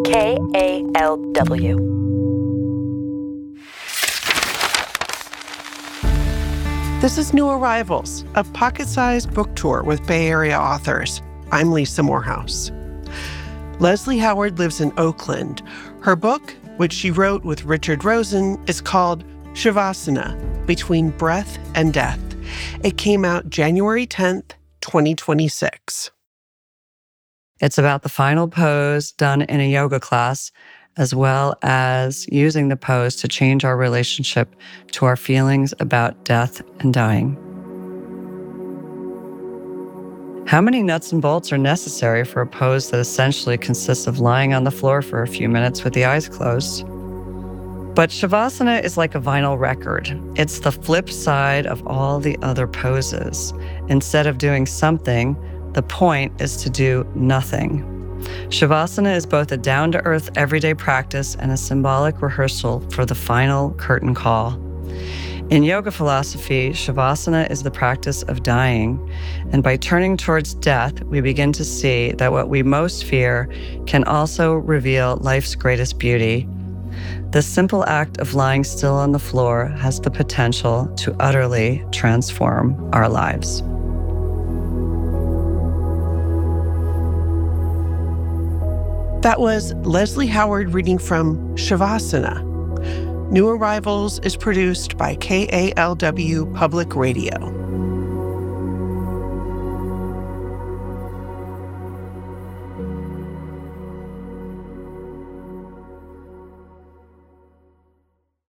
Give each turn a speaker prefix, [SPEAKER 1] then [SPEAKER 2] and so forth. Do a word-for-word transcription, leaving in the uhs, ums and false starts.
[SPEAKER 1] K A L W.
[SPEAKER 2] This is New Arrivals, a pocket-sized book tour with Bay Area authors. I'm Lisa Morehouse. Leslie Howard lives in Oakland. Her book, which she wrote with Richard Rosen, is called Shavasana, Between Breath and Death. It came out January tenth, twenty twenty-six.
[SPEAKER 3] It's about the final pose done in a yoga class, as well as using the pose to change our relationship to our feelings about death and dying. How many nuts and bolts are necessary for a pose that essentially consists of lying on the floor for a few minutes with the eyes closed? But Shavasana is like a vinyl record. It's the flip side of all the other poses. Instead of doing something, the point is to do nothing. Shavasana is both a down-to-earth everyday practice and a symbolic rehearsal for the final curtain call. In yoga philosophy, Shavasana is the practice of dying, and by turning towards death, we begin to see that what we most fear can also reveal life's greatest beauty. The simple act of lying still on the floor has the potential to utterly transform our lives.
[SPEAKER 2] That was Leslie Howard reading from Shavasana. New Arrivals is produced by K A L W Public Radio.